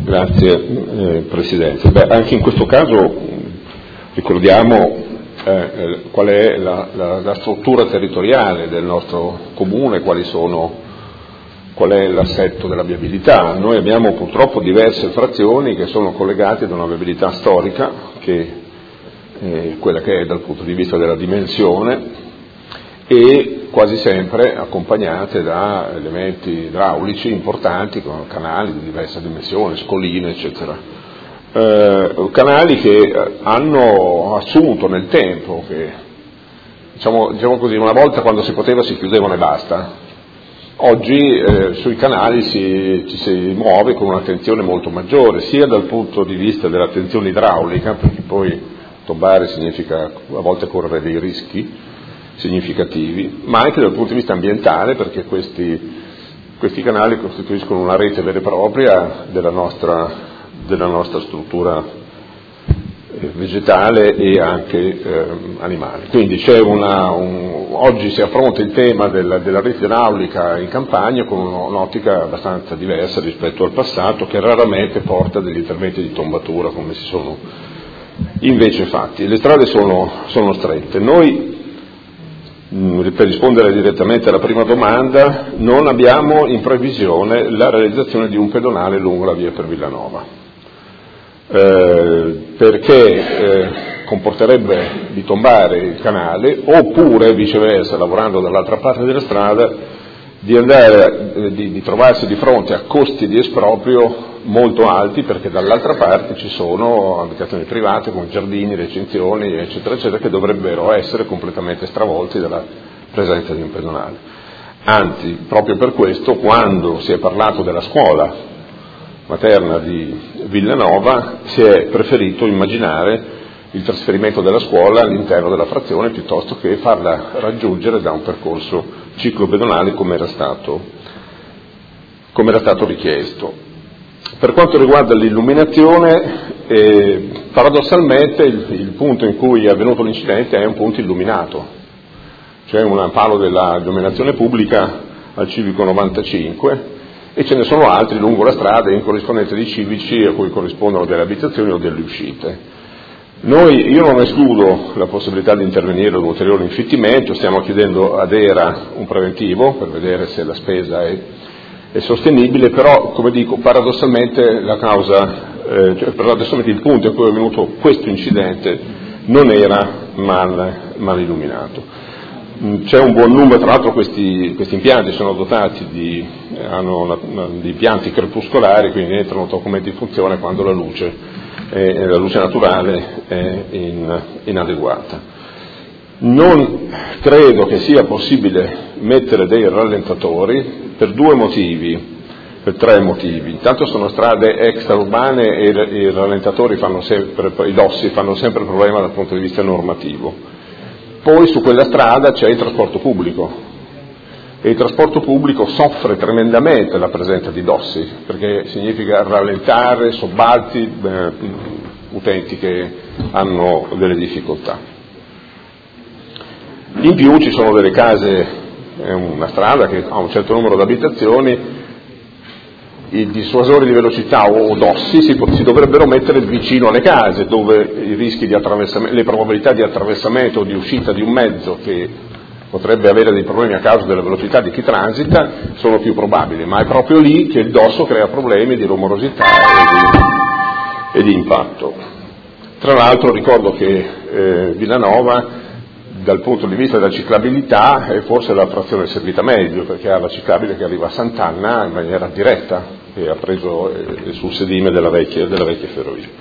Grazie Presidente. Anche in questo caso ricordiamo qual è la struttura territoriale del nostro comune, qual è l'assetto della viabilità. Noi abbiamo purtroppo diverse frazioni che sono collegate ad una viabilità storica, che è quella che è dal punto di vista della dimensione, e quasi sempre accompagnate da elementi idraulici importanti, con canali di diversa dimensione, scoline, eccetera. Canali che hanno assunto nel tempo, che diciamo così, una volta quando si poteva si chiudevano e basta. Oggi sui canali ci si muove con un'attenzione molto maggiore, sia dal punto di vista dell'attenzione idraulica, perché poi tombare significa a volte correre dei rischi significativi, ma anche dal punto di vista ambientale, perché questi canali costituiscono una rete vera e propria della nostra struttura vegetale e anche animale. Quindi oggi si affronta il tema della rete idraulica in campagna con un'ottica abbastanza diversa rispetto al passato, che raramente porta degli interventi di tombatura come si sono invece fatti. Le strade sono strette. Noi, per rispondere direttamente alla prima domanda, non abbiamo in previsione la realizzazione di un pedonale lungo la via per Villanova, perché comporterebbe di tombare il canale, oppure viceversa, lavorando dall'altra parte della strada, di trovarsi di fronte a costi di esproprio molto alti, perché dall'altra parte ci sono abitazioni private con giardini, recinzioni, eccetera, eccetera, che dovrebbero essere completamente stravolti dalla presenza di un pedonale. Anzi, proprio per questo, quando si è parlato della scuola materna di Villanova, si è preferito immaginare il trasferimento della scuola all'interno della frazione piuttosto che farla raggiungere da un percorso ciclopedonale come era stato richiesto. Per quanto riguarda l'illuminazione, paradossalmente il punto in cui è avvenuto l'incidente è un punto illuminato, c'è un palo della illuminazione pubblica al civico 95 e ce ne sono altri lungo la strada in corrispondenza di civici a cui corrispondono delle abitazioni o delle uscite. Io non escludo la possibilità di intervenire un ulteriore infittimento, stiamo chiedendo ad ERA un preventivo per vedere se la spesa è sostenibile, però, come dico, paradossalmente paradossalmente il punto in cui è avvenuto questo incidente non era mal illuminato. C'è un buon numero, tra l'altro questi impianti sono dotati hanno di impianti crepuscolari, quindi entrano automaticamente in funzione quando la luce naturale è inadeguata. Non credo che sia possibile mettere dei rallentatori per per tre motivi. Intanto sono strade extraurbane e i rallentatori i DOSSI fanno sempre problema dal punto di vista normativo. Poi su quella strada c'è il trasporto pubblico e il trasporto pubblico soffre tremendamente la presenza di DOSSI, perché significa rallentare, sobbalzi, utenti che hanno delle difficoltà. In più ci sono delle case, è una strada che ha un certo numero di abitazioni, i dissuasori di velocità o DOSSI si dovrebbero mettere vicino alle case, dove i rischi di attraversamento, le probabilità di attraversamento o di uscita di un mezzo che potrebbe avere dei problemi a causa della velocità di chi transita sono più probabili, ma è proprio lì che il dosso crea problemi di rumorosità e di impatto. Tra l'altro ricordo che Villanova, dal punto di vista della ciclabilità, è forse la frazione servita meglio, perché ha la ciclabile che arriva a Sant'Anna in maniera diretta e ha preso sul sedime della vecchia ferrovia.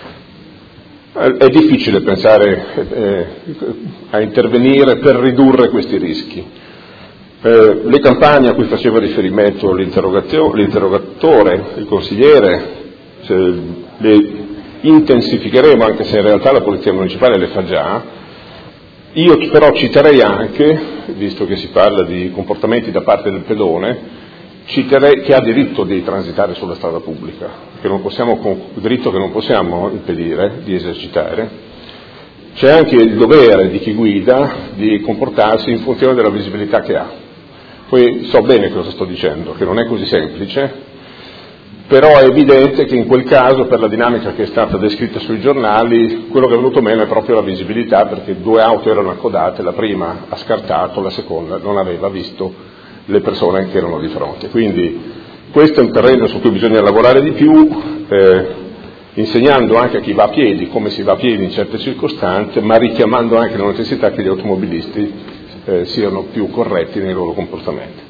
È difficile pensare a intervenire per ridurre questi rischi. Le campagne a cui faceva riferimento l'interrogatore, il consigliere, le intensificheremo, anche se in realtà la Polizia Municipale le fa già. Io però citerei anche, visto che si parla di comportamenti da parte del pedone, citerei che ha diritto di transitare sulla strada pubblica, diritto che non possiamo impedire di esercitare. C'è anche il dovere di chi guida di comportarsi in funzione della visibilità che ha. Poi so bene cosa sto dicendo, che non è così semplice, però è evidente che in quel caso, per la dinamica che è stata descritta sui giornali, quello che è venuto meno è proprio la visibilità, perché 2 auto erano accodate, la prima ha scartato, la seconda non aveva visto le persone che erano di fronte. Quindi questo è un terreno su cui bisogna lavorare di più, insegnando anche a chi va a piedi come si va a piedi in certe circostanze, ma richiamando anche la necessità che gli automobilisti siano più corretti nei loro comportamenti.